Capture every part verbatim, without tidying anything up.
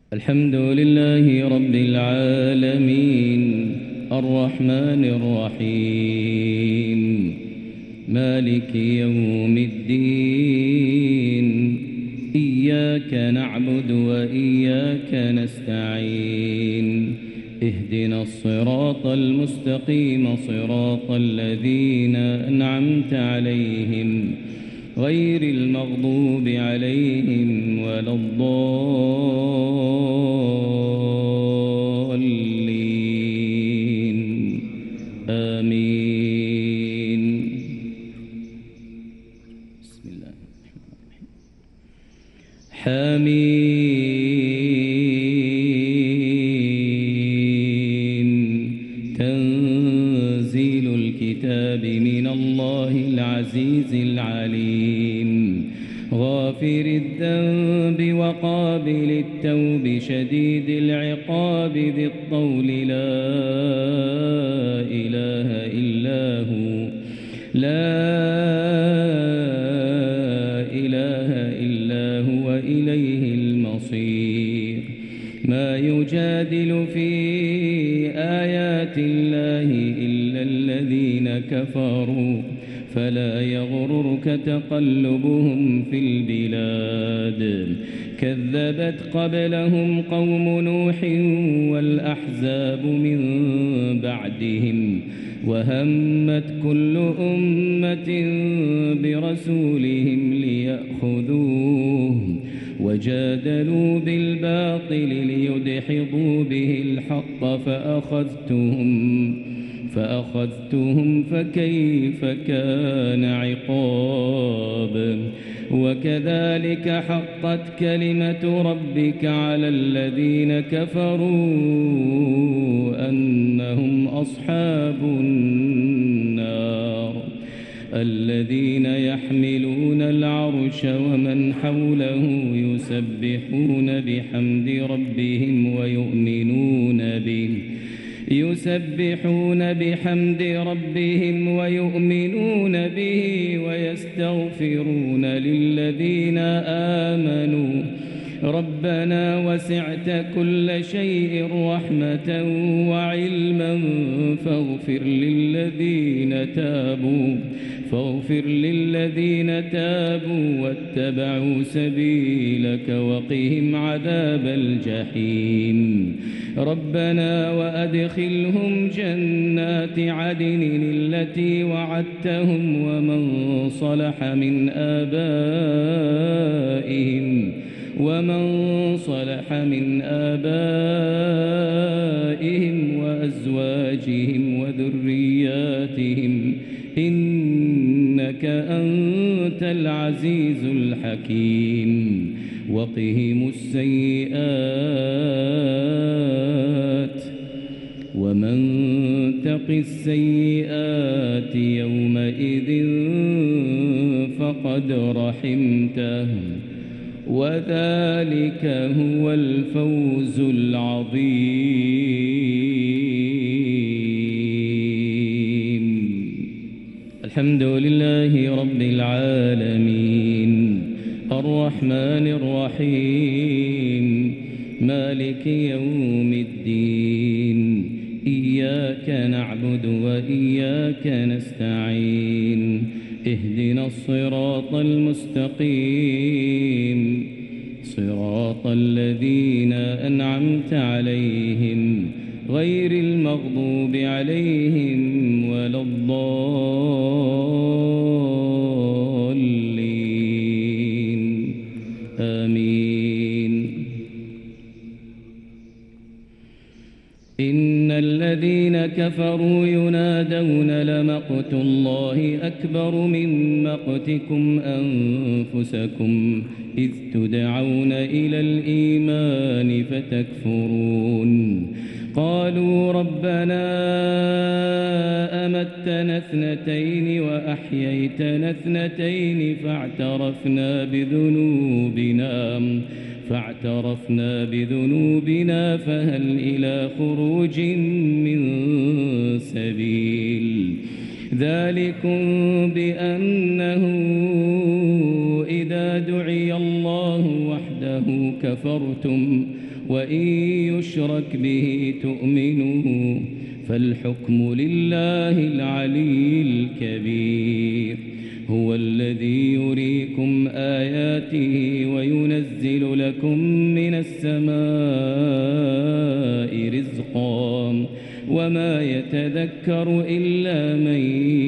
الحمد لله رب العالمين الرحمن الرحيم مالك يوم الدين إياك نعبد وإياك نستعين اهدنا الصراط المستقيم صراط الذين أنعمت عليهم غير المغضوب عليهم ولا الضالين آمين. بسم الله الرحمن الرحيم. حميم تنزيل الكتاب من الله العزيز العليم غافر الذنب وقابل التوب شديد العقاب ذي الطول لا إله إلا هو لا إله إلا هو إليه المصير. ما يجادل في آيات الله إلا الذين كفروا فلا يغررك تقلبهم في البلاد. كذبت قبلهم قوم نوح والأحزاب من بعدهم وهمت كل أمة برسولهم ليأخذوه وجادلوا بالباطل ليدحضوا به الحق فأخذتهم فأخذتهم فكيف كان عقاب. وكذلك حقت كلمة ربك على الذين كفروا أنهم أصحاب النار. الذين يحملون العرش ومن حوله يسبحون بحمد ربهم ويؤمنون به يسبحون بحمد ربهم ويؤمنون به ويستغفرون للذين آمنوا ربنا وسعت كل شيء رحمة وعلما فاغفر للذين تابوا فاغفر للذين تابوا واتبعوا سبيلك وقهم عذاب الجحيم. ربنا وأدخلهم جنات عدن التي وعدتهم ومن صلح من آبائهم ومن صلح من آبائهم وأزواجهم وذرياتهم إنك أنت العزيز الحكيم. وقهم السيئات ومن تق السيئات يومئذ فقد رحمته وذلك هو الفوز العظيم. الحمد لله رب العالمين الرحمن الرحيم مالك يوم الدين إياك نعبد وإياك نستعين اهدنا الصراط المستقيم صراط الذين أنعمت عليهم غير المغضوب عليهم ولا الضالين آمين. إن الذين كفروا ينادون لمقت الله أكبر من مقتكم أنفسكم إذ تدعون إلى الإيمان فتكفرون. قالوا ربنا أمتنا اثنتين وأحييتنا اثنتين فاعترفنا بذنوبنا فاعترفنا بذنوبنا فهل إلى خروج من سبيل. ذلكم بأنه إذا دعي الله وحده وحده كفرتم وإن يشرك به تؤمنوا فالحكم لله العلي الكبير. هو الذي يريكم آياته وينزل لكم من السماء رزقا وما يتذكر إلا من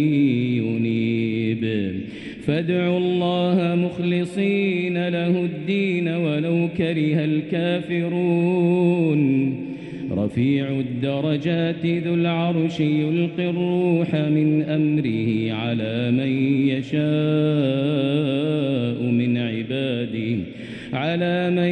ينيب. فادعوا الله مخلصين له الدين ولو كره الكافرون. رفيع الدرجات ذو العرش يلقي الروح من أمره على من يشاء من عباده على من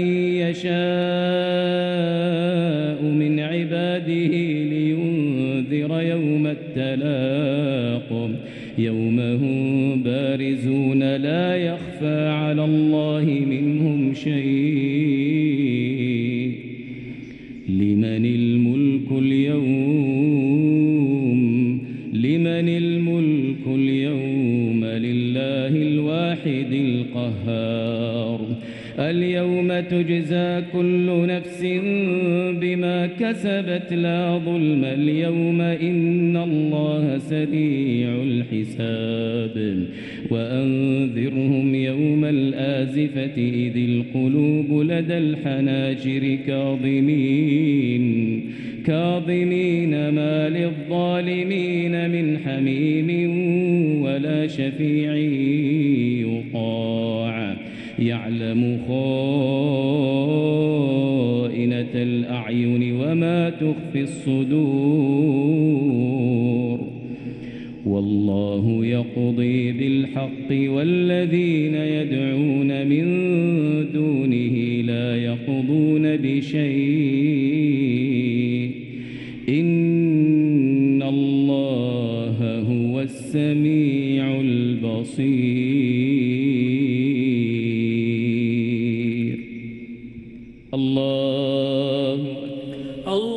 يشاء من عباده لينذر يوم التلاق يوم هم بارزون لا يخفى على الله منهم شيء. لمن الملك اليوم لمن الملك اليوم لله الواحد القهار. اليوم تجزى كل نفس بما كسبت لا ظلم اليوم إن الله سريع الحساب. وأنذرهم يوم الآزفة إذ القلوب لدى الحناجر كاظمين كاظمين ما للظالمين من حميم ولا شفيع يطاع يعلم خائنة الأعين وما تخفي الصدور. والله يقضي بالحق والذين يدعون من دونه لا يقضون بشيء إن الله هو السميع البصير. الله الله